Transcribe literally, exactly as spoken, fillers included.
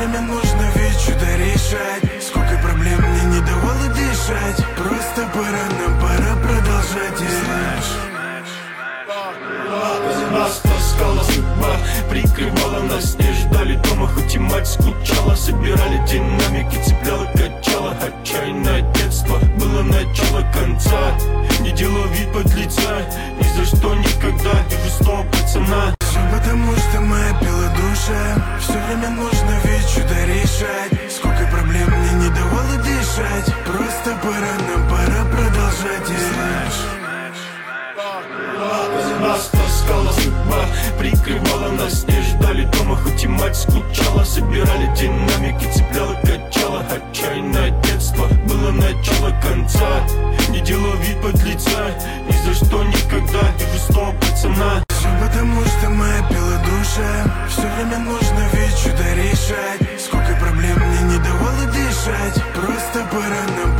время нужно ведь что-то решать. Сколько проблем мне не давало дышать. Просто пора, нам пора продолжать. И знаешь, нас таскала судьба, прикрывала нас, не ждали дома, хоть и мать скучала. Собирали динамики, цепляла, качала. Отчаянное детство, было начало конца. Не делал вид подлеца, ни за что никогда. Вижу снова пацана. все потому, что моя пила душа. Все время нужно ведь что-то решать. Сколько проблем мне не давало дышать. Просто пора, нам пора продолжать. И знаешь, нас таскала судьба, прикрывала нас, не ждали дома, хоть и мать скучала. Собирали динамики, цепляла, качала. Отчаянное детство, было начало конца. Не делал вид подлеца, ни за что никогда. Вижу снова пацана. все потому, что моя пила душа. Все время нужно ведь что-то решать. Сколько проблем мне не давало дышать. Просто пора, нам